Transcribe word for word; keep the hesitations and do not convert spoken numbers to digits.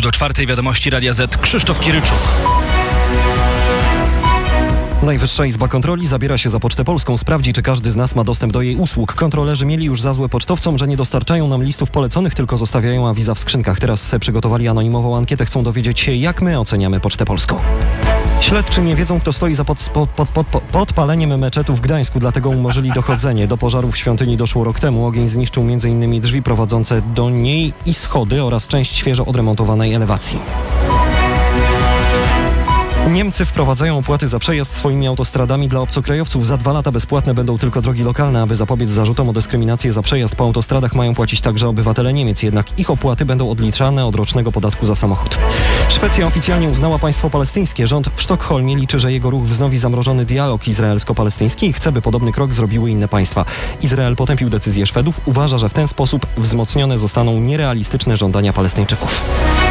do czwartej wiadomości Radia Z Krzysztof Kiryczuk. Najwyższa Izba Kontroli zabiera się za Pocztę Polską. Sprawdzi, czy każdy z nas ma dostęp do jej usług. Kontrolerzy mieli już za złe pocztowcom, że nie dostarczają nam listów poleconych, tylko zostawiają awiza w skrzynkach. Teraz przygotowali anonimową ankietę. Chcą dowiedzieć się, jak my oceniamy Pocztę Polską. Śledczy nie wiedzą, kto stoi za pod, pod, pod, pod, podpaleniem meczetu w Gdańsku, dlatego umorzyli dochodzenie. Do pożaru w świątyni doszło rok temu. Ogień zniszczył między innymi drzwi prowadzące do niej i schody oraz część świeżo odremontowanej elewacji. Niemcy wprowadzają opłaty za przejazd swoimi autostradami dla obcokrajowców. Za dwa lata bezpłatne będą tylko drogi lokalne. Aby zapobiec zarzutom o dyskryminację za przejazd po autostradach mają płacić także obywatele Niemiec. Jednak ich opłaty będą odliczane od rocznego podatku za samochód. Szwecja oficjalnie uznała państwo palestyńskie. Rząd w Sztokholmie liczy, że jego ruch wznowi zamrożony dialog izraelsko-palestyński i chce, by podobny krok zrobiły inne państwa. Izrael potępił decyzję Szwedów. Uważa, że w ten sposób wzmocnione zostaną nierealistyczne żądania Palestyńczyków.